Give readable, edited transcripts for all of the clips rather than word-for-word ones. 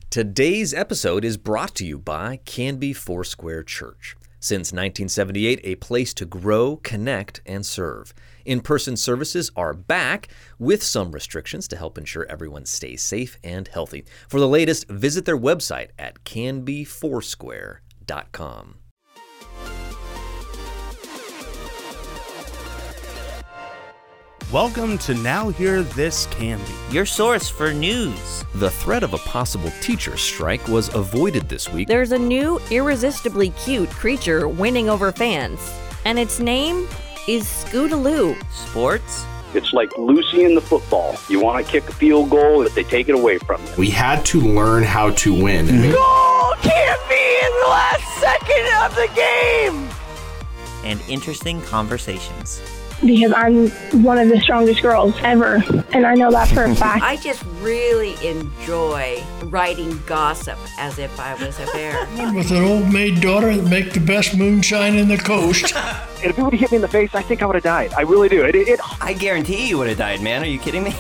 Today's episode is brought to you by Canby Foursquare Church. Since 1978, a place to grow, connect, and serve. In-person services are back with some restrictions to help ensure everyone stays safe and healthy. For the latest, visit their website at canbyfoursquare.com. Welcome to Now Hear This Canby, your source for news. The threat of a possible teacher strike was avoided this week. There's a new, irresistibly cute creature winning over fans, and its name is Scootaloo. Sports? It's like Lucy in the football. You want to kick a field goal, but they take it away from you. We had to learn how to win. Goal can't be in the last second of the game! And interesting conversations. Because I'm one of the strongest girls ever, and I know that for a fact. I just really enjoy writing gossip as if I was a bear. With an old maid daughter that make the best moonshine in the coast. And if it would have hit me in the face, I think I would have died. I really do. I guarantee you would have died, man. Are you kidding me?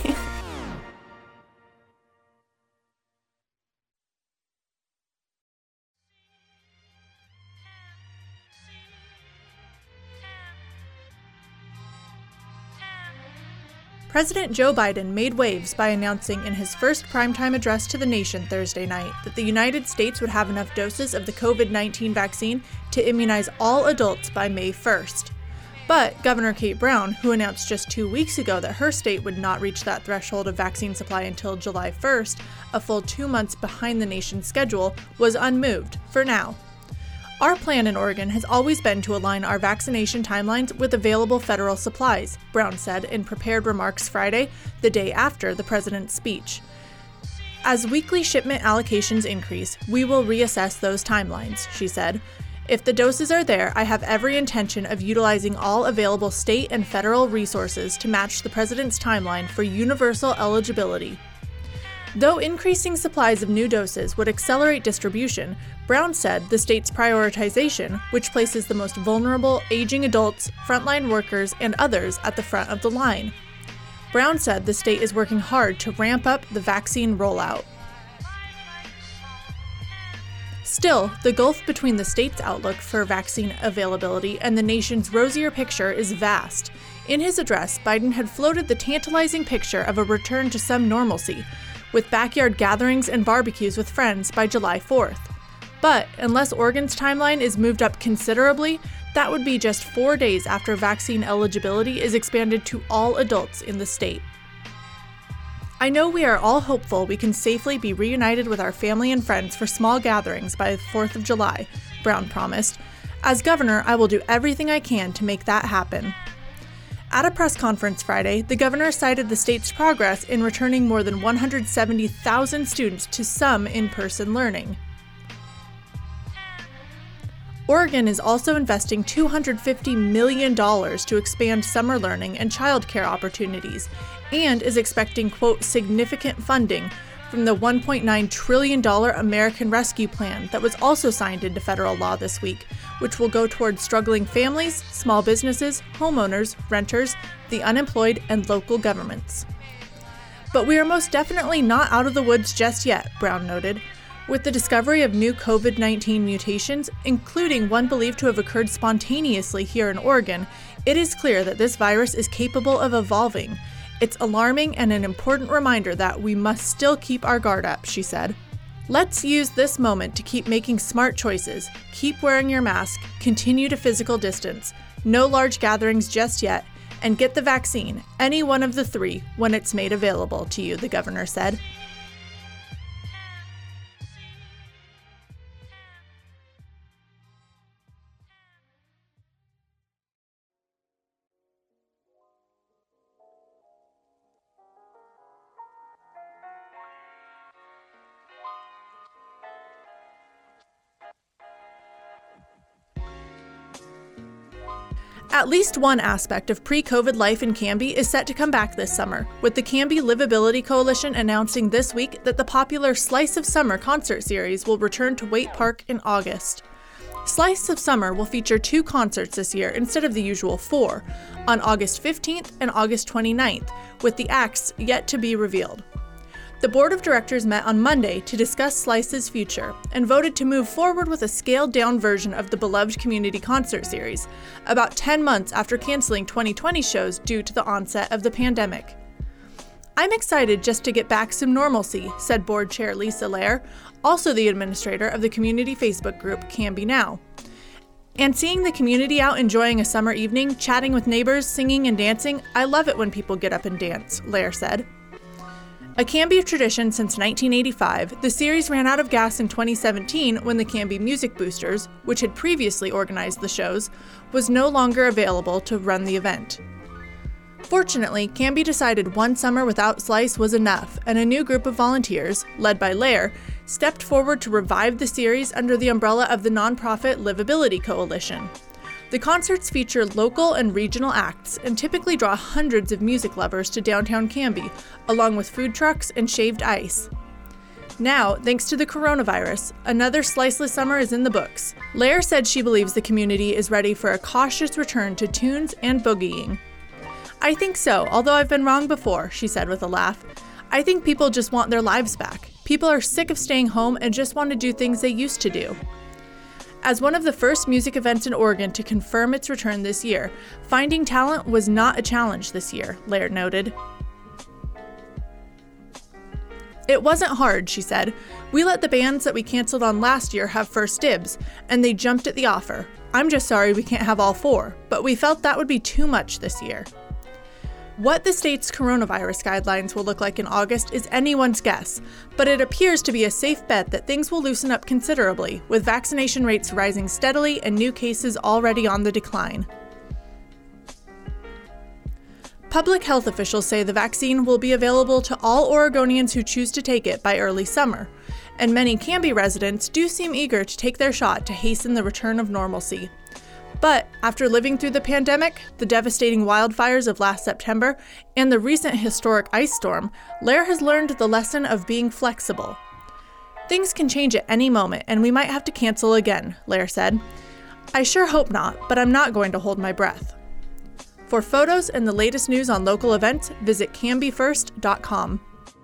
President Joe Biden made waves by announcing in his first primetime address to the nation Thursday night that the United States would have enough doses of the COVID-19 vaccine to immunize all adults by May 1st. But Governor Kate Brown, who announced just 2 weeks ago that her state would not reach that threshold of vaccine supply until July 1st, a full 2 months behind the nation's schedule, was unmoved for now. Our plan in Oregon has always been to align our vaccination timelines with available federal supplies, Brown said in prepared remarks Friday, the day after the president's speech. As weekly shipment allocations increase, we will reassess those timelines, she said. If the doses are there, I have every intention of utilizing all available state and federal resources to match the president's timeline for universal eligibility. Though increasing supplies of new doses would accelerate distribution, Brown said the state's prioritization, which places the most vulnerable, aging adults, frontline workers, and others at the front of the line. Brown said the state is working hard to ramp up the vaccine rollout. Still, the gulf between the state's outlook for vaccine availability and the nation's rosier picture is vast. In his address, Biden had floated the tantalizing picture of a return to some normalcy, with backyard gatherings and barbecues with friends by July 4th. But unless Oregon's timeline is moved up considerably, that would be just 4 days after vaccine eligibility is expanded to all adults in the state. I know we are all hopeful we can safely be reunited with our family and friends for small gatherings by the 4th of July, Brown promised. As governor, I will do everything I can to make that happen. At a press conference Friday, the governor cited the state's progress in returning more than 170,000 students to some in-person learning. Oregon is also investing $250 million to expand summer learning and childcare opportunities, and is expecting, quote, significant funding from the $1.9 trillion American Rescue Plan that was also signed into federal law this week, which will go toward struggling families, small businesses, homeowners, renters, the unemployed, and local governments. But we are most definitely not out of the woods just yet, Brown noted. With the discovery of new COVID-19 mutations, including one believed to have occurred spontaneously here in Oregon, it is clear that this virus is capable of evolving. It's alarming and an important reminder that we must still keep our guard up, she said. Let's use this moment to keep making smart choices, keep wearing your mask, continue to physical distance, no large gatherings just yet, and get the vaccine, any one of the three, when it's made available to you, the governor said. At least one aspect of pre-COVID life in Canby is set to come back this summer, with the Canby Livability Coalition announcing this week that the popular Slice of Summer concert series will return to Waite Park in August. Slice of Summer will feature 2 concerts this year instead of the usual 4, on August 15th and August 29th, with the acts yet to be revealed. The board of directors met on Monday to discuss Slice's future and voted to move forward with a scaled-down version of the beloved community concert series, about 10 months after canceling 2020 shows due to the onset of the pandemic. "I'm excited just to get back some normalcy," said board chair Lisa Lair, also the administrator of the community Facebook group Canby Now. "And seeing the community out enjoying a summer evening, chatting with neighbors, singing and dancing, I love it when people get up and dance," Lair said. A Canby tradition since 1985, the series ran out of gas in 2017 when the Canby Music Boosters, which had previously organized the shows, was no longer available to run the event. Fortunately, Canby decided one summer without Slice was enough, and a new group of volunteers, led by Lair, stepped forward to revive the series under the umbrella of the nonprofit Livability Coalition. The concerts feature local and regional acts and typically draw hundreds of music lovers to downtown Canby, along with food trucks and shaved ice. Now, thanks to the coronavirus, another Sliceless summer is in the books. Lair said she believes the community is ready for a cautious return to tunes and boogieing. "I think so, although I've been wrong before," she said with a laugh. "I think people just want their lives back. People are sick of staying home and just want to do things they used to do." As one of the first music events in Oregon to confirm its return this year, finding talent was not a challenge this year, Laird noted. "It wasn't hard," she said. "We let the bands that we canceled on last year have first dibs, and they jumped at the offer. I'm just sorry we can't have all 4, but we felt that would be too much this year." What the state's coronavirus guidelines will look like in August is anyone's guess, but it appears to be a safe bet that things will loosen up considerably, with vaccination rates rising steadily and new cases already on the decline. Public health officials say the vaccine will be available to all Oregonians who choose to take it by early summer, and many Canby residents do seem eager to take their shot to hasten the return of normalcy. But after living through the pandemic, the devastating wildfires of last September, and the recent historic ice storm, Lair has learned the lesson of being flexible. "Things can change at any moment, and we might have to cancel again," Lair said. "I sure hope not, but I'm not going to hold my breath." For photos and the latest news on local events, visit canbyfirst.com.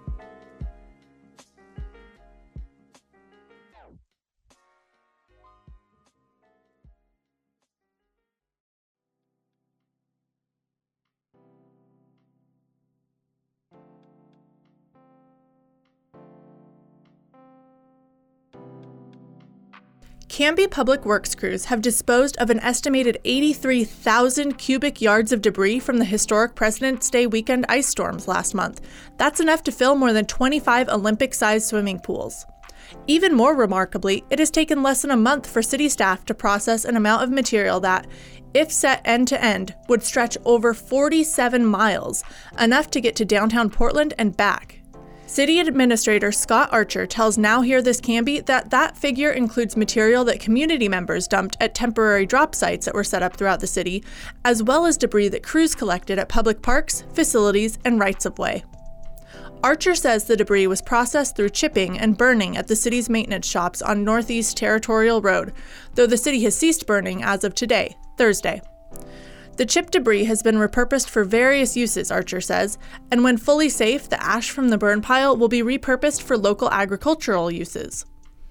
Canby Public Works crews have disposed of an estimated 83,000 cubic yards of debris from the historic President's Day weekend ice storms last month. That's enough to fill more than 25 Olympic-sized swimming pools. Even more remarkably, it has taken less than a month for city staff to process an amount of material that, if set end to end, would stretch over 47 miles, enough to get to downtown Portland and back. City Administrator Scott Archer tells Now Hear This Canby that figure includes material that community members dumped at temporary drop sites that were set up throughout the city, as well as debris that crews collected at public parks, facilities, and rights-of-way. Archer says the debris was processed through chipping and burning at the city's maintenance shops on Northeast Territorial Road, though the city has ceased burning as of today, Thursday. The chip debris has been repurposed for various uses, Archer says, and when fully safe, the ash from the burn pile will be repurposed for local agricultural uses.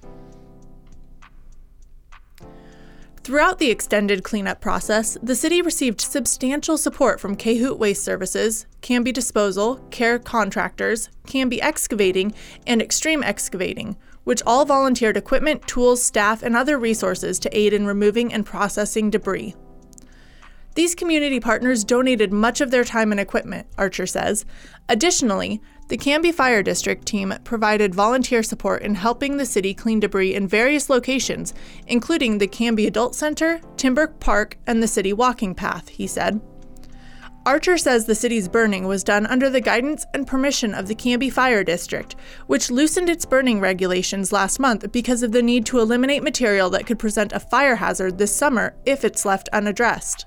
Throughout the extended cleanup process, the city received substantial support from Cahoot Waste Services, Canby Disposal, Care Contractors, Canby Excavating, and Extreme Excavating, which all volunteered equipment, tools, staff, and other resources to aid in removing and processing debris. These community partners donated much of their time and equipment, Archer says. Additionally, the Canby Fire District team provided volunteer support in helping the city clean debris in various locations, including the Canby Adult Center, Timber Park, and the city walking path, he said. Archer says the city's burning was done under the guidance and permission of the Canby Fire District, which loosened its burning regulations last month because of the need to eliminate material that could present a fire hazard this summer if it's left unaddressed.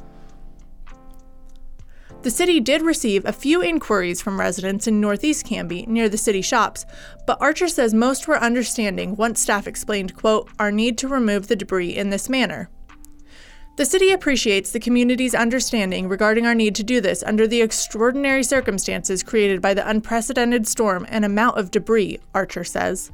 The city did receive a few inquiries from residents in Northeast Canby near the city shops, but Archer says most were understanding once staff explained, quote, our need to remove the debris in this manner. The city appreciates the community's understanding regarding our need to do this under the extraordinary circumstances created by the unprecedented storm and amount of debris, Archer says.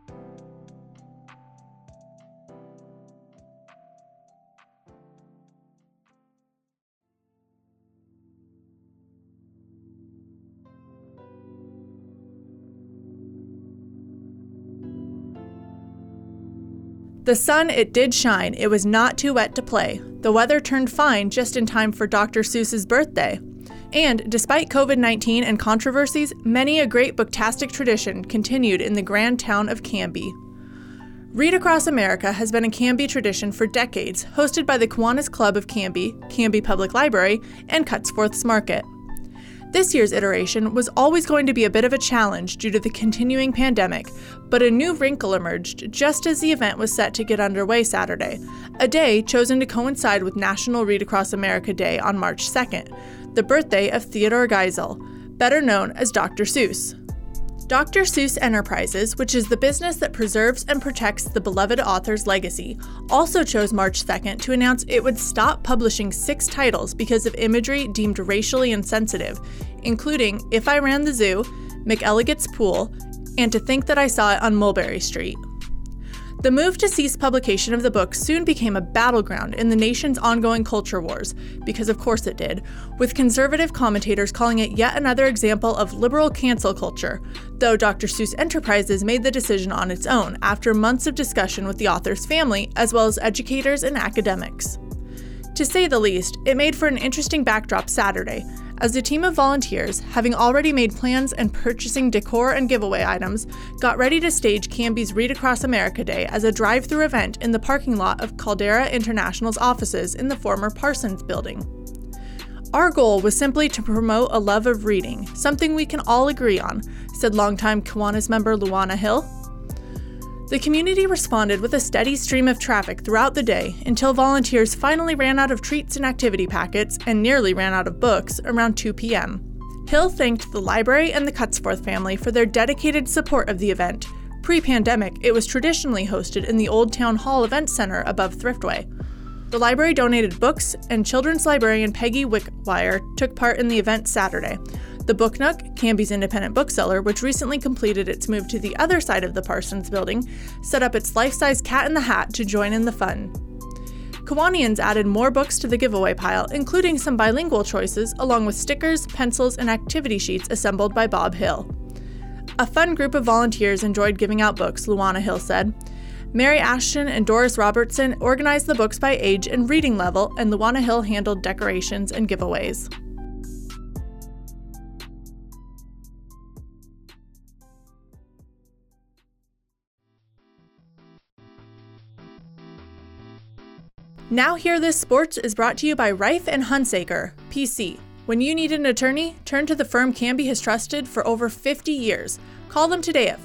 The sun, it did shine. It was not too wet to play. The weather turned fine just in time for Dr. Seuss's birthday. And despite COVID-19 and controversies, many a great booktastic tradition continued in the grand town of Canby. Read Across America has been a Canby tradition for decades, hosted by the Kiwanis Club of Canby, Canby Public Library, and Cutsforth's Market. This year's iteration was always going to be a bit of a challenge due to the continuing pandemic, but a new wrinkle emerged just as the event was set to get underway Saturday, a day chosen to coincide with National Read Across America Day on March 2nd, the birthday of Theodore Geisel, better known as Dr. Seuss. Dr. Seuss Enterprises, which is the business that preserves and protects the beloved author's legacy, also chose March 2nd to announce it would stop publishing 6 titles because of imagery deemed racially insensitive, including If I Ran the Zoo, McElligot's Pool, and To Think That I Saw It on Mulberry Street. The move to cease publication of the book soon became a battleground in the nation's ongoing culture wars, because of course it did, with conservative commentators calling it yet another example of liberal cancel culture, though Dr. Seuss Enterprises made the decision on its own after months of discussion with the author's family, as well as educators and academics. To say the least, it made for an interesting backdrop Saturday, as a team of volunteers, having already made plans and purchasing decor and giveaway items, got ready to stage Canby's Read Across America Day as a drive-through event in the parking lot of Caldera International's offices in the former Parsons building. Our goal was simply to promote a love of reading, something we can all agree on, said longtime Kiwanis member Luana Hill. The community responded with a steady stream of traffic throughout the day until volunteers finally ran out of treats and activity packets and nearly ran out of books around 2 p.m. Hill thanked the library and the Cutsforth family for their dedicated support of the event. Pre-pandemic, it was traditionally hosted in the Old Town Hall Event Center above Thriftway. The library donated books, and children's librarian Peggy Wickwire took part in the event Saturday. The Book Nook, Canby's independent bookseller, which recently completed its move to the other side of the Parsons building, set up its life-size Cat in the Hat to join in the fun. Kiwanians added more books to the giveaway pile, including some bilingual choices, along with stickers, pencils, and activity sheets assembled by Bob Hill. A fun group of volunteers enjoyed giving out books, Luana Hill said. Mary Ashton and Doris Robertson organized the books by age and reading level, and Luana Hill handled decorations and giveaways. Now Hear This Sports is brought to you by Reif and Hunsaker, PC. When you need an attorney, turn to the firm Canby has trusted for over 50 years. Call them today at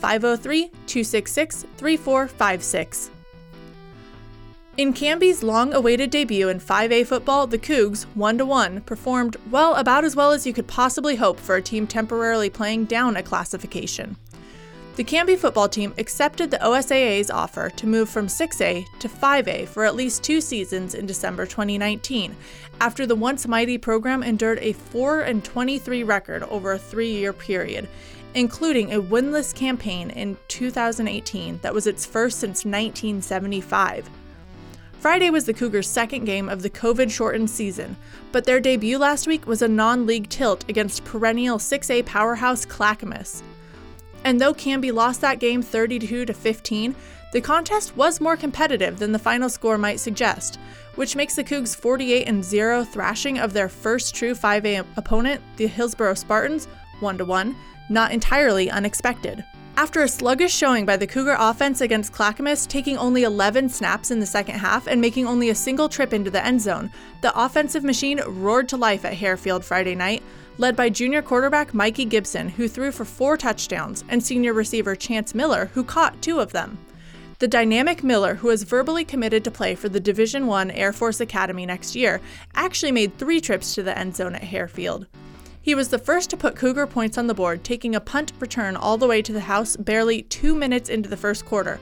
503-266-3456. In Canby's long-awaited debut in 5A football, the Cougs, 1-1, performed, well, about as well as you could possibly hope for a team temporarily playing down a classification. The Canby football team accepted the OSAA's offer to move from 6A to 5A for at least 2 seasons in December 2019, after the once mighty program endured a 4-23 record over a 3-year period, including a winless campaign in 2018 that was its first since 1975. Friday was the Cougars' second game of the COVID-shortened season, but their debut last week was a non-league tilt against perennial 6A powerhouse Clackamas. And though Canby lost that game 32-15, the contest was more competitive than the final score might suggest, which makes the Cougs' 48-0 thrashing of their first true 5A opponent, the Hillsborough Spartans, 1-1, not entirely unexpected. After a sluggish showing by the Cougar offense against Clackamas, taking only 11 snaps in the second half and making only a single trip into the end zone, the offensive machine roared to life at Harefield Friday night, led by junior quarterback Mikey Gibson, who threw for 4 touchdowns, and senior receiver Chance Miller, who caught 2 of them. The dynamic Miller, who is verbally committed to play for the Division I Air Force Academy next year, actually made 3 trips to the end zone at Harefield. He was the first to put Cougar points on the board, taking a punt return all the way to the house barely 2 minutes into the first quarter,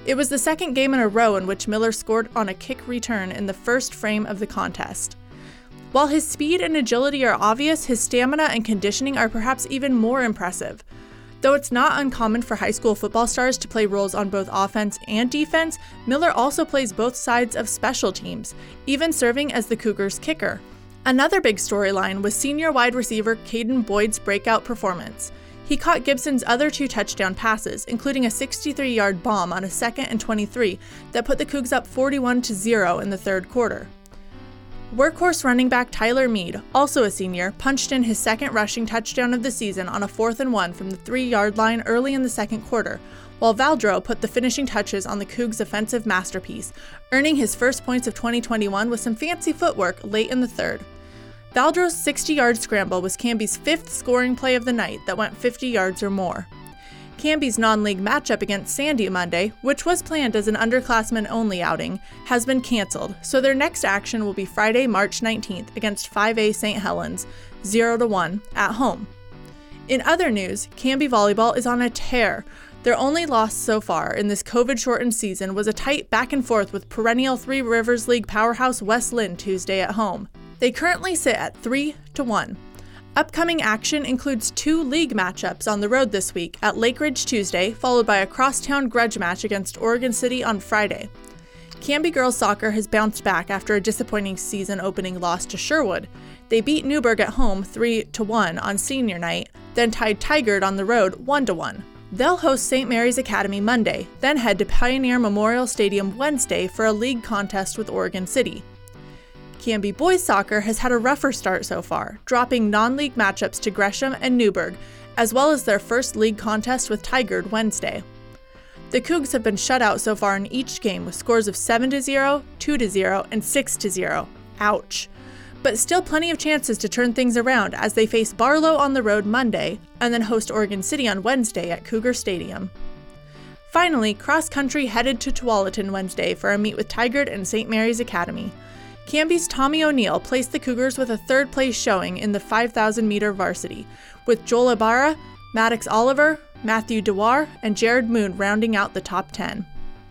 It was the second game in a row in which Miller scored on a kick return in the first frame of the contest. While his speed and agility are obvious, his stamina and conditioning are perhaps even more impressive. Though it's not uncommon for high school football stars to play roles on both offense and defense, Miller also plays both sides of special teams, even serving as the Cougars' kicker. Another big storyline was senior wide receiver Caden Boyd's breakout performance. He caught Gibson's other 2 touchdown passes, including a 63-yard bomb on a 2nd and 23 that put the Cougs up 41-0 in the third quarter. Workhorse running back Tyler Mead, also a senior, punched in his second rushing touchdown of the season on a 4th and 1 from the 3-yard line early in the second quarter, while Valdreau put the finishing touches on the Cougs' offensive masterpiece, earning his first points of 2021 with some fancy footwork late in the third. Valdreau's 60-yard scramble was Canby's 5th scoring play of the night that went 50 yards or more. Canby's non-league matchup against Sandy Monday, which was planned as an underclassmen-only outing, has been canceled, so their next action will be Friday, March 19th against 5A St. Helens, 0-1, at home. In other news, Canby Volleyball is on a tear. Their only loss so far in this COVID-shortened season was a tight back-and-forth with perennial Three Rivers League powerhouse West Lynn Tuesday at home. They currently sit at 3-1. Upcoming action includes 2 league matchups on the road this week at Lake Ridge Tuesday, followed by a crosstown grudge match against Oregon City on Friday. Canby girls soccer has bounced back after a disappointing season-opening loss to Sherwood. They beat Newburgh at home 3-1 on senior night, then tied Tigard on the road 1-1. They'll host St. Mary's Academy Monday, then head to Pioneer Memorial Stadium Wednesday for a league contest with Oregon City. Canby boys soccer has had a rougher start so far, dropping non-league matchups to Gresham and Newburgh, as well as their first league contest with Tigard Wednesday. The Cougs have been shut out so far in each game with scores of 7-0, 2-0, and 6-0. Ouch. But still plenty of chances to turn things around as they face Barlow on the road Monday and then host Oregon City on Wednesday at Cougar Stadium. Finally, cross country headed to Tualatin Wednesday for a meet with Tigard and St. Mary's Academy. Canby's Tommy O'Neill placed the Cougars with a 3rd place showing in the 5,000-meter varsity, with Joel Ibarra, Maddox Oliver, Matthew Dewar, and Jared Moon rounding out the top 10.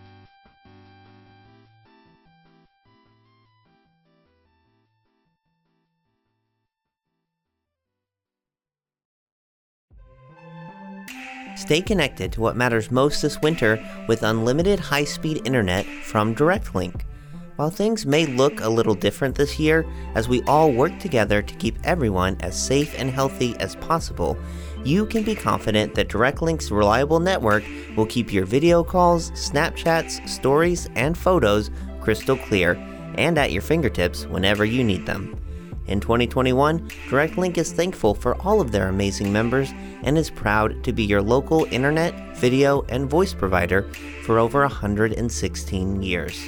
Stay connected to what matters most this winter with unlimited high-speed internet from DirectLink. While things may look a little different this year, as we all work together to keep everyone as safe and healthy as possible, you can be confident that DirectLink's reliable network will keep your video calls, Snapchats, stories, and photos crystal clear and at your fingertips whenever you need them. In 2021, DirectLink is thankful for all of their amazing members and is proud to be your local internet, video, and voice provider for over 116 years.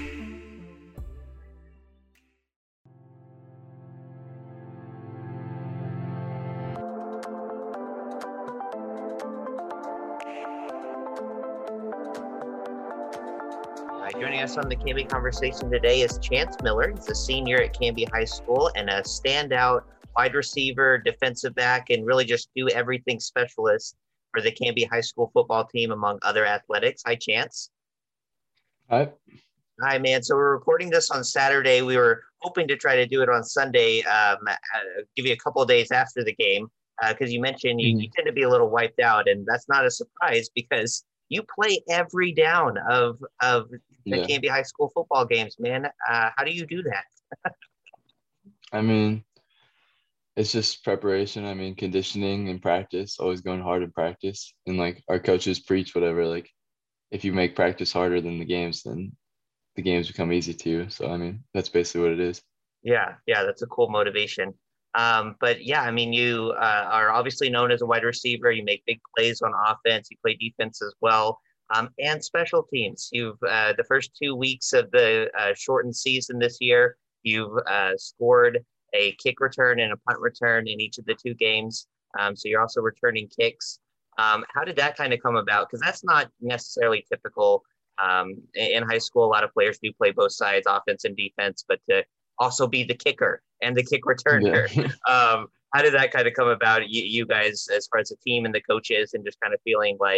Joining us on the Canby Conversation today is Chance Miller. He's a senior at Canby High School and a standout wide receiver, defensive back, and really just do everything specialist for the Canby High School football team, among other athletics. Hi, Chance. Hi. Hi, man. So we're recording this on Saturday. We were hoping to try to do it on Sunday, give you a couple of days after the game, because you mentioned you tend to be a little wiped out, and that's not a surprise because you play every down of the Canby High School football games, man. How do you do that? I mean, it's just preparation. I mean, conditioning and practice, always going hard in practice. And like our coaches preach whatever, like if you make practice harder than the games, then the games become easy to you. So, I mean, that's basically what it is. Yeah, that's a cool motivation. But yeah, I mean, you are obviously known as a wide receiver. You make big plays on offense. You play defense as well. And special teams. You've the first 2 weeks of the shortened season this year, you've scored a kick return and a punt return in each of the 2 games. So you're also returning kicks. How did that kind of come about? Because that's not necessarily typical in high school. A lot of players do play both sides, offense and defense, but to also be the kicker and the kick returner. Yeah. How did that kind of come about, you guys, as far as the team and the coaches, and just kind of feeling like,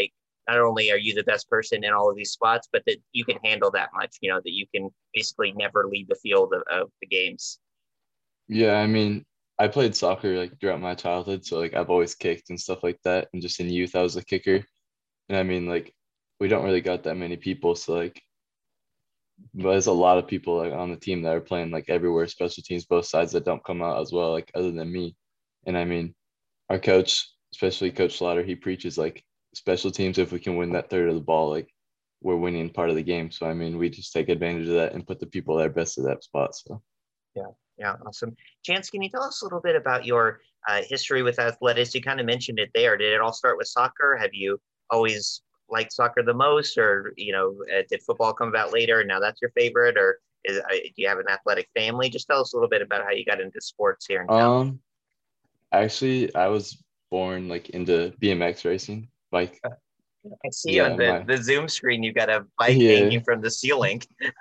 not only are you the best person in all of these spots, but that you can handle that much, that you can basically never leave the field of the games. Yeah, I mean, I played soccer like throughout my childhood, so like I've always kicked and stuff like that. And just in youth, I was a kicker. And I mean, like we don't really got that many people, so like, but there's a lot of people like on the team that are playing like everywhere, special teams, both sides that don't come out as well, like other than me. And I mean, our coach, especially Coach Slaughter, he preaches like special teams. If we can win that third of the ball, like we're winning part of the game. So I mean, we just take advantage of that and put the people that are best at that spot. So yeah, awesome. Chance, can you tell us a little bit about your history with athletics? You kind of mentioned it there. Did it all start with soccer? Have you always liked soccer the most, or did football come about later and now that's your favorite, or do you have an athletic family? Just tell us a little bit about how you got into sports here in town. Actually, I was born like into BMX racing, bike. I see on the Zoom screen you got a bike hanging from the ceiling.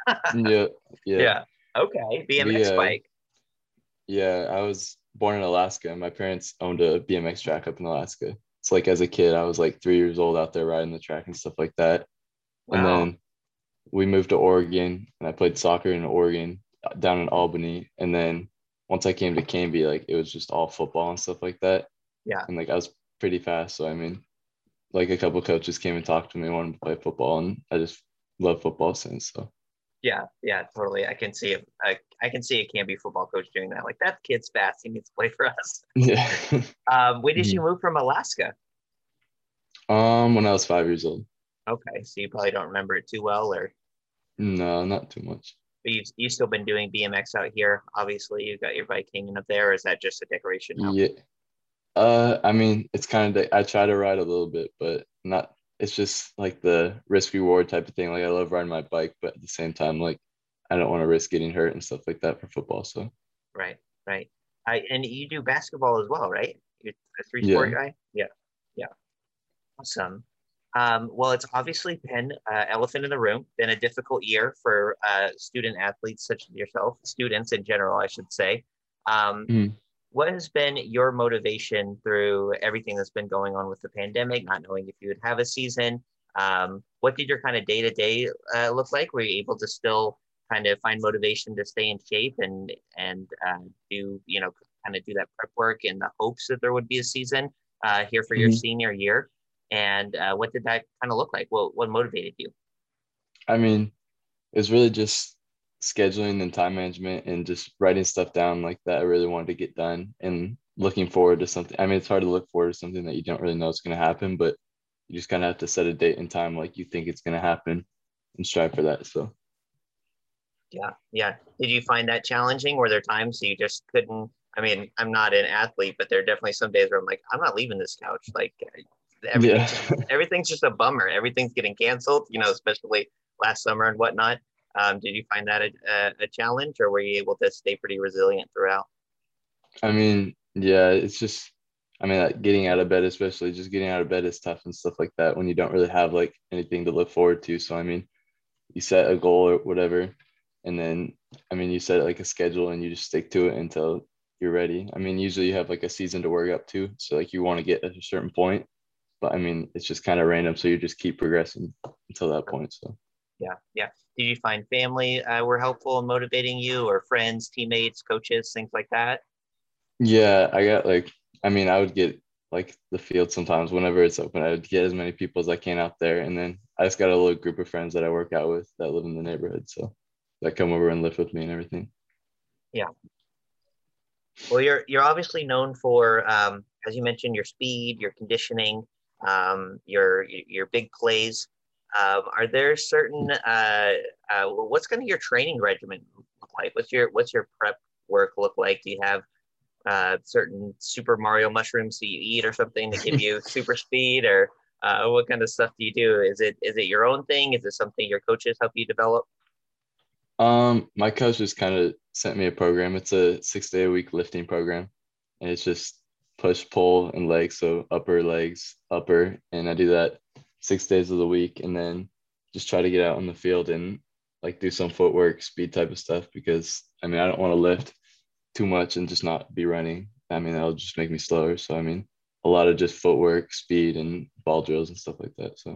Yeah. Okay, BMX bike. Yeah, I was born in Alaska, and my parents owned a BMX track up in Alaska. It's like as a kid, I was like 3 years old out there riding the track and stuff like that. Wow. And then we moved to Oregon, and I played soccer in Oregon down in Albany. And then once I came to Canby, like it was just all football and stuff like that. Yeah. And like I was pretty fast. So I mean, like a couple of coaches came and talked to me, wanted to play football, and I just love football since. So yeah, totally. I can see a Canby football coach doing that. Like, that kid's fast. He needs to play for us. Yeah. When did you move from Alaska? When I was 5 years old. Okay, so you probably don't remember it too well, or? No, not too much. But you've still been doing BMX out here. Obviously, you've got your bike hanging up there. Or is that just a decoration now? Yeah. I mean, it's kind of, I try to ride a little bit, but not. It's just like the risk reward type of thing. Like I love riding my bike, but at the same time, like I don't want to risk getting hurt and stuff like that for football. So right. And you do basketball as well, right? You're a three-sport guy. Yeah. Awesome. Well, it's obviously been elephant in the room. Been a difficult year for student athletes such as yourself, students in general, I should say. What has been your motivation through everything that's been going on with the pandemic, not knowing if you would have a season? What did your kind of day-to-day look like? Were you able to still kind of find motivation to stay in shape and do, kind of do that prep work in the hopes that there would be a season here for your senior year? And what did that kind of look like? What motivated you? I mean, it was really just scheduling and time management and just writing stuff down like that I really wanted to get done, and looking forward to something. I mean, it's hard to look forward to something that you don't really know is going to happen, but you just kind of have to set a date and time like you think it's going to happen and strive for that. So yeah. Did you find that challenging? Were there times you just couldn't? I mean, I'm not an athlete, but there are definitely some days where I'm like, I'm not leaving this couch. Like everything's just a bummer. Everything's getting canceled, especially last summer and whatnot. Did you find that a challenge, or were you able to stay pretty resilient throughout? I mean, yeah, it's just, like getting out of bed, especially just getting out of bed is tough and stuff like that when you don't really have like anything to look forward to. So, I mean, you set a goal or whatever, and then, you set like a schedule and you just stick to it until you're ready. I mean, usually you have like a season to work up to. So like you want to get at a certain point, but it's just kind of random. So you just keep progressing until that point. So. Yeah. Did you find family were helpful in motivating you, or friends, teammates, coaches, things like that? Yeah, I got I would get like the field sometimes whenever it's open. I would get as many people as I can out there. And then I just got a little group of friends that I work out with that live in the neighborhood. So that come over and live with me and everything. Yeah. Well, you're obviously known for, as you mentioned, your speed, your conditioning, your big plays. Are there certain what's kind of your training regimen look like? What's your prep work look like? Do you have certain Super Mario mushrooms that you eat or something that give you super speed, or what kind of stuff do you do? Is it your own thing? Is it something your coaches help you develop? My coach just kind of sent me a program. It's a 6-day-a-week lifting program, and it's just push, pull, and legs. So upper legs, and I do that 6 days of the week, and then just try to get out on the field and like do some footwork, speed type of stuff, because I don't want to lift too much and just not be running. That'll just make me slower. So a lot of just footwork, speed, and ball drills and stuff like that. So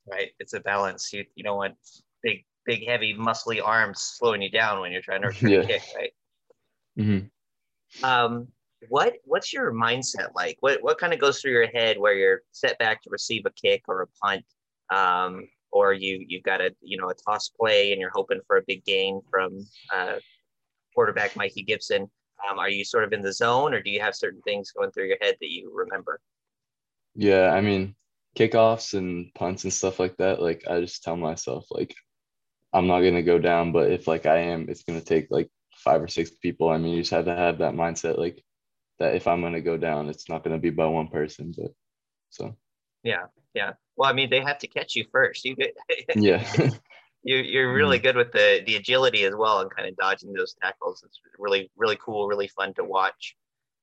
Right. It's a balance. You don't want big, heavy, muscly arms slowing you down when you're trying to return a kick, right? Mm-hmm. What's your mindset like? What kind of goes through your head where you're set back to receive a kick or a punt, or you've got a toss play and you're hoping for a big gain from quarterback Mikey Gibson? Are you sort of in the zone, or do you have certain things going through your head that you remember? Yeah, I mean, kickoffs and punts and stuff like that, like I just tell myself like I'm not gonna go down, but if like I am, it's gonna take like 5 or 6 people. I mean, you just have to have that mindset, like that if I'm gonna go down, it's not gonna be by one person. But so yeah. Well, I mean, they have to catch you first. You get yeah. You're really good with the agility as well and kind of dodging those tackles. It's really, really cool, really fun to watch.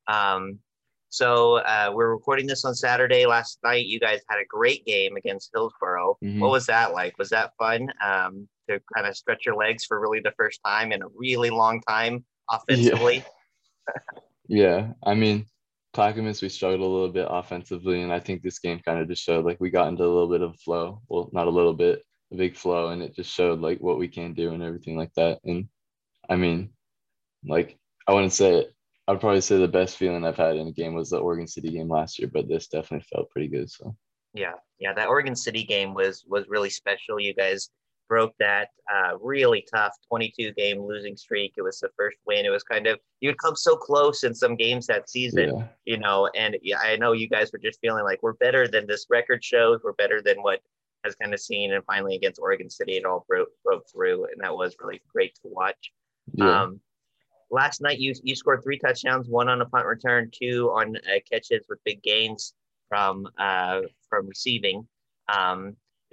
So we're recording this on Saturday. Last night, you guys had a great game against Hillsborough. Mm-hmm. What was that like? Was that fun to kind of stretch your legs for really the first time in a really long time offensively? Yeah. I mean, Clackamas, we struggled a little bit offensively, and I think this game kind of just showed like we got into a little bit of flow. Well, not a little bit, a big flow, and it just showed like what we can do and everything like that. And I mean, like I wouldn't say it. I'd probably say the best feeling I've had in a game was the Oregon City game last year, but this definitely felt pretty good. So yeah, that Oregon City game was really special. You guys broke that really tough 22 game losing streak. It was the first win. It was kind of, you'd come so close in some games that season, and I know you guys were just feeling like we're better than this record shows. We're better than what has kind of seen. And finally against Oregon City, it all broke through, and that was really great to watch. Yeah. Last night you scored 3 touchdowns, 1 on a punt return, 2 on catches with big gains from receiving. How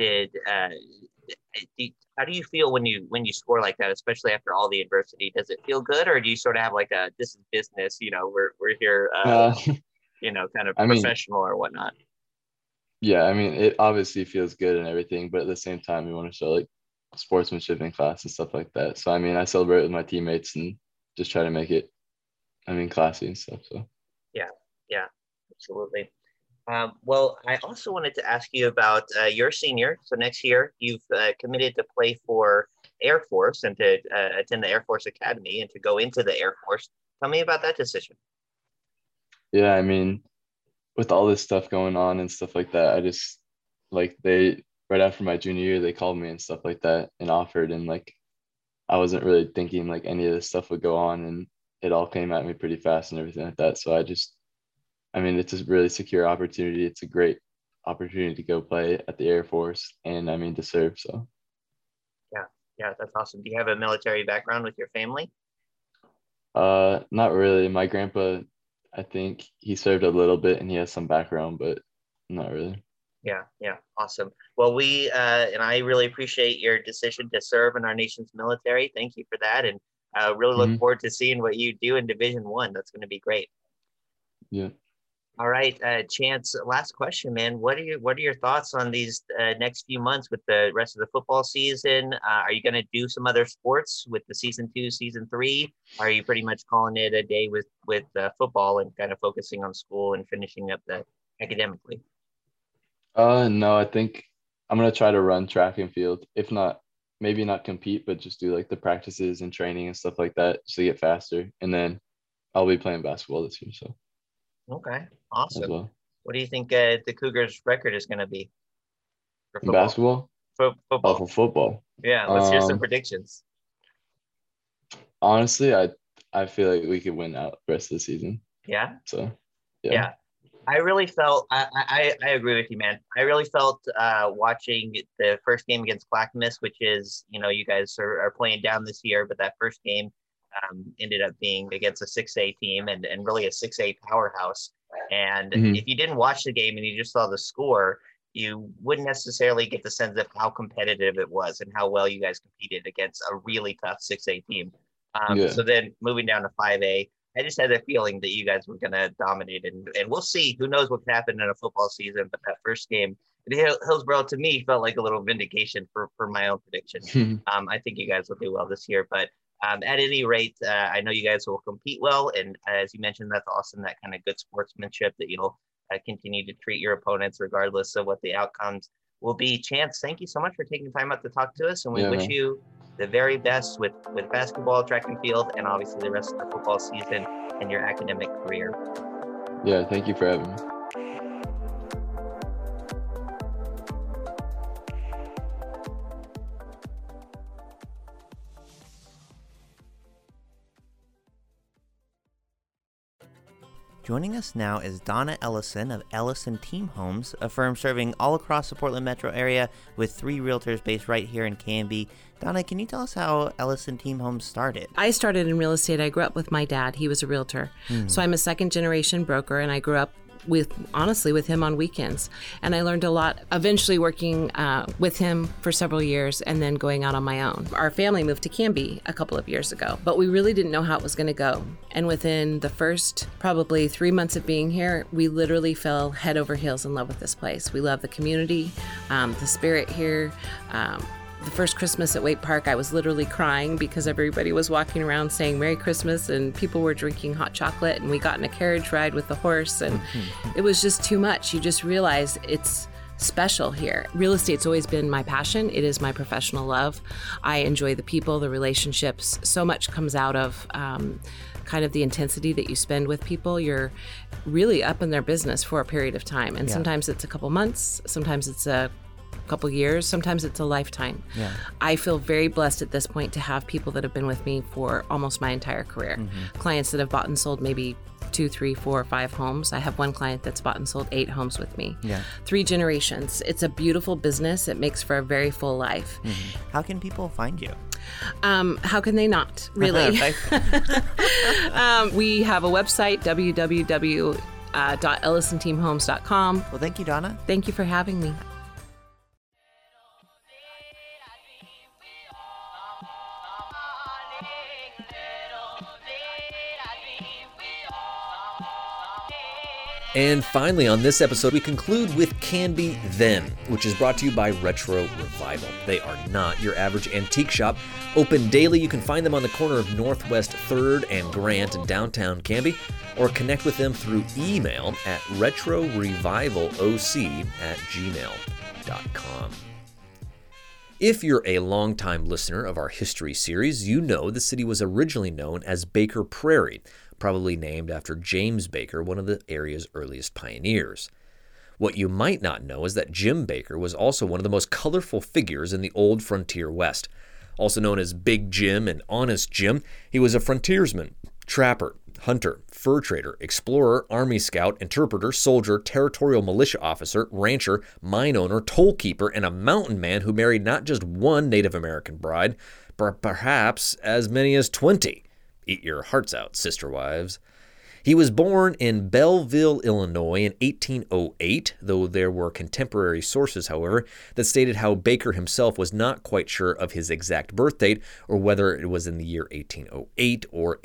do you feel when you score like that, especially after all the adversity? Does it feel good, or do you sort of have like this is business, we're here, kind of professional or whatnot? Yeah, I mean, it obviously feels good and everything, but at the same time, you want to show like sportsmanship in class and stuff like that. So I mean, I celebrate with my teammates and just try to make it, classy and stuff. So yeah, absolutely. Well, I also wanted to ask you about your senior. So next year, you've committed to play for Air Force and to attend the Air Force Academy and to go into the Air Force. Tell me about that decision. Yeah, I mean, with all this stuff going on and stuff like that, I just like right after my junior year, they called me and stuff like that and offered, and like I wasn't really thinking like any of this stuff would go on, and it all came at me pretty fast and everything like that. So it's a really secure opportunity. It's a great opportunity to go play at the Air Force and to serve. So yeah, that's awesome. Do you have a military background with your family? Not really. My grandpa, I think he served a little bit and he has some background, but not really. Yeah, awesome. Well, we and I really appreciate your decision to serve in our nation's military. Thank you for that, and I really look forward to seeing what you do in Division I. That's going to be great. Yeah. All right, Chance. Last question, man. What are your thoughts on these next few months with the rest of the football season? Are you going to do some other sports with the season 2, season 3? Are you pretty much calling it a day with football and kind of focusing on school and finishing up academically? No, I think I'm going to try to run track and field. If not, maybe not compete, but just do like the practices and training and stuff like that just to get faster. And then I'll be playing basketball this year. So. Okay, awesome. Well. What do you think the Cougars' record is going to be for football? Basketball? Football. Oh, for football. Yeah, let's hear some predictions. Honestly, I feel like we could win out the rest of the season. Yeah? So, yeah. I really felt, I agree with you, man. I really felt watching the first game against Clackamas, which is, you guys are playing down this year, but that first game ended up being against a 6A team and really a 6A powerhouse. And if you didn't watch the game and you just saw the score, you wouldn't necessarily get the sense of how competitive it was and how well you guys competed against a really tough 6A team. So then moving down to 5A, I just had a feeling that you guys were going to dominate, and we'll see. Who knows what could happen in a football season, but that first game, Hillsborough, to me, felt like a little vindication for my own prediction. I think you guys will do well this year, but at any rate, I know you guys will compete well, and as you mentioned, that's awesome, that kind of good sportsmanship that you'll continue to treat your opponents regardless of what the outcomes will be Chance. Thank you so much for taking time out to talk to us, and we wish you the very best with basketball, track and field, and obviously the rest of the football season and your academic career. Yeah, thank you for having me. Joining us now is Donna Ellison of Ellison Team Homes, a firm serving all across the Portland metro area with 3 realtors based right here in Canby. Donna, can you tell us how Ellison Team Homes started? I started in real estate. I grew up with my dad. He was a realtor. So I'm a second generation broker, and I grew up with him on weekends. And I learned a lot, eventually working with him for several years and then going out on my own. Our family moved to Canby a couple of years ago, but we really didn't know how it was going to go. And within the first probably 3 months of being here, we literally fell head over heels in love with this place. We love the community, the spirit here. The first Christmas at Waite Park, I was literally crying because everybody was walking around saying Merry Christmas and people were drinking hot chocolate, and we got in a carriage ride with the horse, and it was just too much. You just realize it's special here. Real estate's always been my passion. It is my professional love. I enjoy the people, the relationships. So much comes out of kind of the intensity that you spend with people. You're really up in their business for a period of time, and sometimes it's a couple months, sometimes it's a couple years, sometimes it's a lifetime. I feel very blessed at this point to have people that have been with me for almost my entire career. Clients that have bought and sold maybe 2, 3, 4, 5 homes. I have one client that's bought and sold 8 homes with me. 3 generations. It's a beautiful business. It makes for a very full life. How can people find you? How can they not, really? We have a website, www.ellisonteamhomes.com. Well, thank you, Donna. Thank you for having me. And finally, on this episode, we conclude with Canby Then, which is brought to you by Retro Revival. They are not your average antique shop. Open daily, you can find them on the corner of Northwest 3rd and Grant in downtown Canby, or connect with them through email at retrorevivaloc@gmail.com. If you're a longtime listener of our history series, you know the city was originally known as Baker Prairie, probably named after James Baker, one of the area's earliest pioneers. What you might not know is that Jim Baker was also one of the most colorful figures in the old frontier West. Also known as Big Jim and Honest Jim, he was a frontiersman, trapper, hunter, fur trader, explorer, army scout, interpreter, soldier, territorial militia officer, rancher, mine owner, toll keeper, and a mountain man who married not just one Native American bride, but perhaps as many as 20. Eat your hearts out, sister wives. He was born in Belleville, Illinois in 1808, though there were contemporary sources, however, that stated how Baker himself was not quite sure of his exact birth date or whether it was in the year 1808 or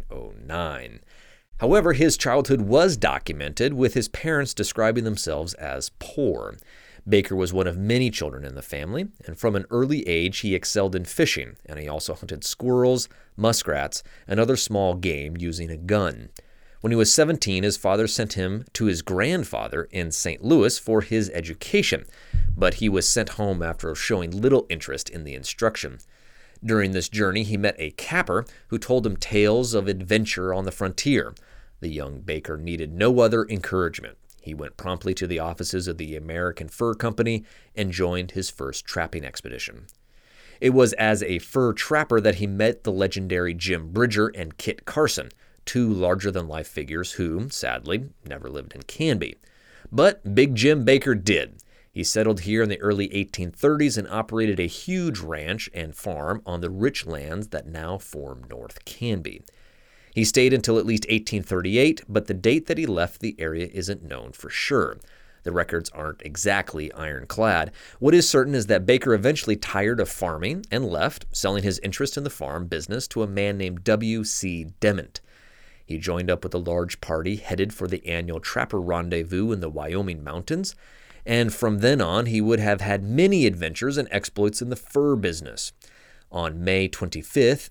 1809. However, his childhood was documented, with his parents describing themselves as poor. Baker was one of many children in the family, and from an early age he excelled in fishing, and he also hunted squirrels, muskrats, and other small game using a gun. When he was 17, his father sent him to his grandfather in St. Louis for his education, but he was sent home after showing little interest in the instruction. During this journey, he met a capper who told him tales of adventure on the frontier. The young Baker needed no other encouragement. He went promptly to the offices of the American Fur Company and joined his first trapping expedition. It was as a fur trapper that he met the legendary Jim Bridger and Kit Carson, 2 larger-than-life figures who, sadly, never lived in Canby. But Big Jim Baker did. He settled here in the early 1830s and operated a huge ranch and farm on the rich lands that now form North Canby. He stayed until at least 1838, but the date that he left the area isn't known for sure. The records aren't exactly ironclad. What is certain is that Baker eventually tired of farming and left, selling his interest in the farm business to a man named W.C. Dement. He joined up with a large party headed for the annual Trapper Rendezvous in the Wyoming mountains, and from then on he would have had many adventures and exploits in the fur business. On May 25,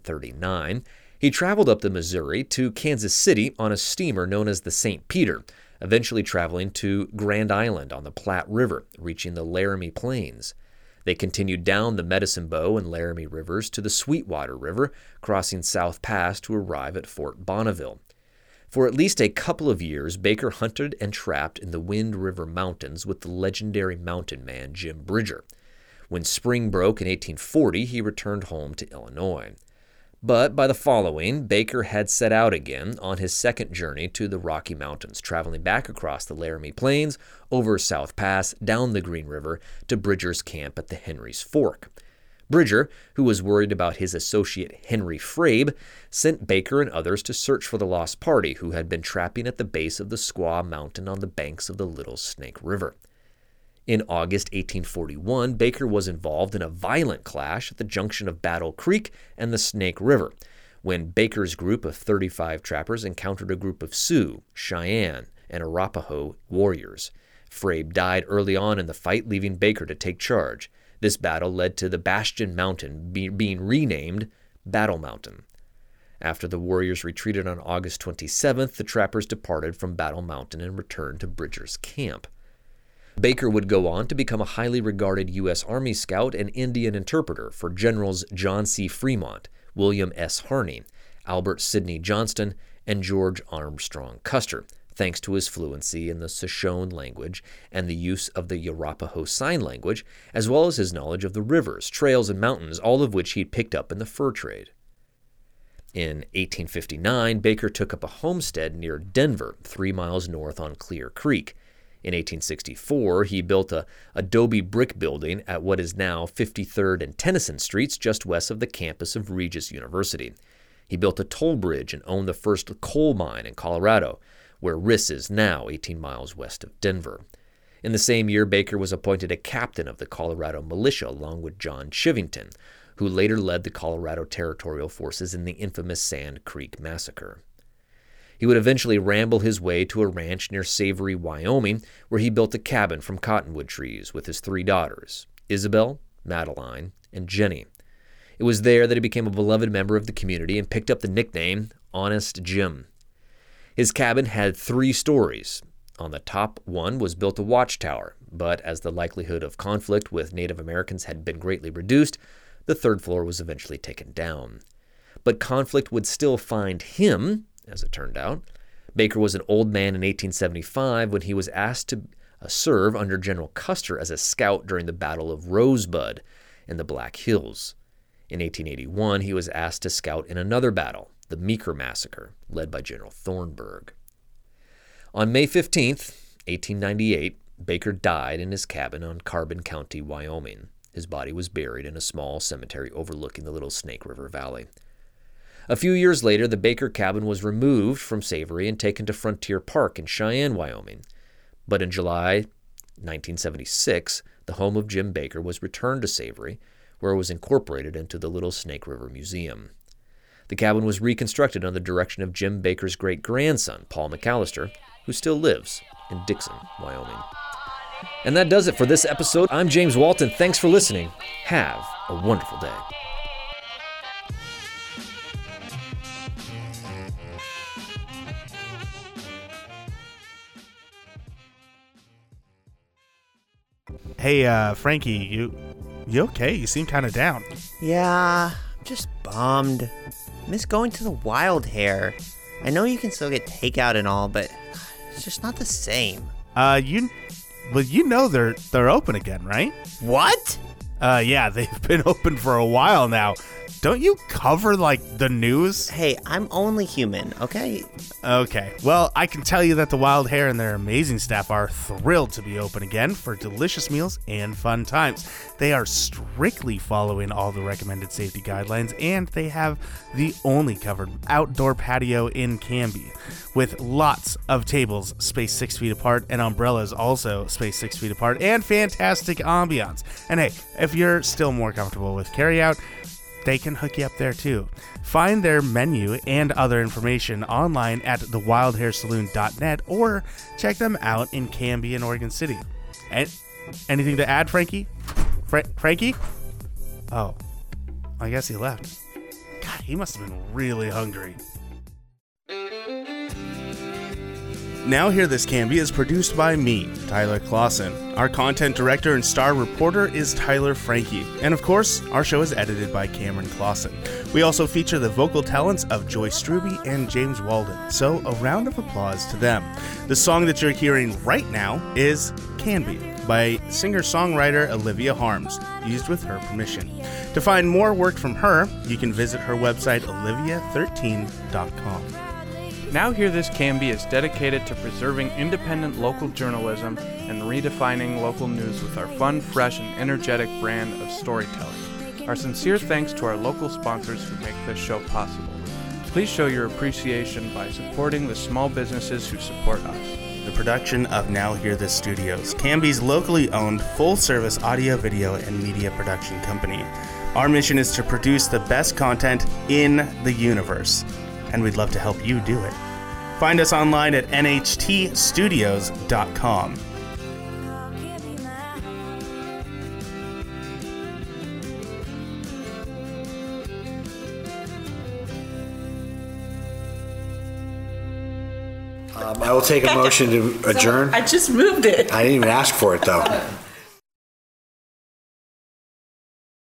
1839, he traveled up the Missouri to Kansas City on a steamer known as the St. Peter, eventually traveling to Grand Island on the Platte River, reaching the Laramie Plains. They continued down the Medicine Bow and Laramie Rivers to the Sweetwater River, crossing South Pass to arrive at Fort Bonneville. For at least a couple of years, Baker hunted and trapped in the Wind River Mountains with the legendary mountain man Jim Bridger. When spring broke in 1840, he returned home to Illinois. But by the following, Baker had set out again on his second journey to the Rocky Mountains, traveling back across the Laramie Plains, over South Pass, down the Green River, to Bridger's camp at the Henry's Fork. Bridger, who was worried about his associate Henry Frabe, sent Baker and others to search for the lost party who had been trapping at the base of the Squaw Mountain on the banks of the Little Snake River. In August 1841, Baker was involved in a violent clash at the junction of Battle Creek and the Snake River, when Baker's group of 35 trappers encountered a group of Sioux, Cheyenne, and Arapaho warriors. Frabe died early on in the fight, leaving Baker to take charge. This battle led to the Bastion Mountain being renamed Battle Mountain. After the warriors retreated on August 27th, the trappers departed from Battle Mountain and returned to Bridger's camp. Baker would go on to become a highly regarded U.S. Army scout and Indian interpreter for Generals John C. Fremont, William S. Harney, Albert Sidney Johnston, and George Armstrong Custer, thanks to his fluency in the Shoshone language and the use of the Arapaho Sign Language, as well as his knowledge of the rivers, trails, and mountains, all of which he'd picked up in the fur trade. In 1859, Baker took up a homestead near Denver, 3 miles north on Clear Creek. In 1864, he built a adobe brick building at what is now 53rd and Tennyson Streets, just west of the campus of Regis University. He built a toll bridge and owned the first coal mine in Colorado, where Riss is now, 18 miles west of Denver. In the same year, Baker was appointed a captain of the Colorado Militia along with John Chivington, who later led the Colorado Territorial Forces in the infamous Sand Creek Massacre. He would eventually ramble his way to a ranch near Savory, Wyoming, where he built a cabin from cottonwood trees with his 3 daughters, Isabel, Madeline, and Jenny. It was there that he became a beloved member of the community and picked up the nickname Honest Jim. His cabin had 3 stories. On the top one was built a watchtower, but as the likelihood of conflict with Native Americans had been greatly reduced, the 3rd floor was eventually taken down. But conflict would still find him, as it turned out. Baker was an old man in 1875 when he was asked to serve under General Custer as a scout during the Battle of Rosebud in the Black Hills. In 1881, he was asked to scout in another battle, the Meeker Massacre, led by General Thornburg. On May 15th, 1898, Baker died in his cabin on Carbon County, Wyoming. His body was buried in a small cemetery overlooking the Little Snake River Valley. A few years later, the Baker cabin was removed from Savory and taken to Frontier Park in Cheyenne, Wyoming. But in July 1976, the home of Jim Baker was returned to Savory, where it was incorporated into the Little Snake River Museum. The cabin was reconstructed under the direction of Jim Baker's great-grandson, Paul McAllister, who still lives in Dixon, Wyoming. And that does it for this episode. I'm James Walton. Thanks for listening. Have a wonderful day. Hey, Frankie, you okay? You seem kind of down. Yeah, I'm just bummed. Miss going to the Wild Hare. I know you can still get takeout and all, but it's just not the same. You know they're open again, right? What? Yeah, they've been open for a while now. Don't you cover, the news? Hey, I'm only human, okay? Okay. Well, I can tell you that the Wild Hare and their amazing staff are thrilled to be open again for delicious meals and fun times. They are strictly following all the recommended safety guidelines, and they have the only covered outdoor patio in Canby, with lots of tables spaced 6 feet apart and umbrellas also spaced 6 feet apart, and fantastic ambiance. And hey, if you're still more comfortable with carryout, they can hook you up there too. Find their menu and other information online at thewildharesaloon.net or check them out in Canby and Oregon City. And anything to add, Frankie? Frankie? Oh, I guess he left. God, he must have been really hungry. Now Hear This Can Be is produced by me, Tyler Clausen. Our content director and star reporter is Tyler Frankie. And of course, our show is edited by Cameron Clausen. We also feature the vocal talents of Joyce Struby and James Walden. So a round of applause to them. The song that you're hearing right now is Can Be by singer-songwriter Olivia Harms, used with her permission. To find more work from her, you can visit her website, olivia13.com. Now Hear This Can Be is dedicated to preserving independent local journalism and redefining local news with our fun, fresh, and energetic brand of storytelling. Our sincere thanks to our local sponsors who make this show possible. Please show your appreciation by supporting the small businesses who support us. The production of Now Hear This Studios, Canby's locally owned, full-service audio, video, and media production company. Our mission is to produce the best content in the universe, and we'd love to help you do it. Find us online at nhtstudios.com. I will take a motion to adjourn. I just moved it. I didn't even ask for it, though.